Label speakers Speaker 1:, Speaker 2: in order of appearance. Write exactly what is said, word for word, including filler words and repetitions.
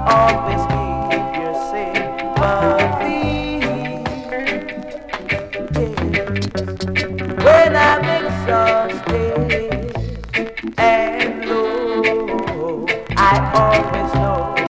Speaker 1: always keep your sympathy. Yes. When I'm exhausted and low, I always know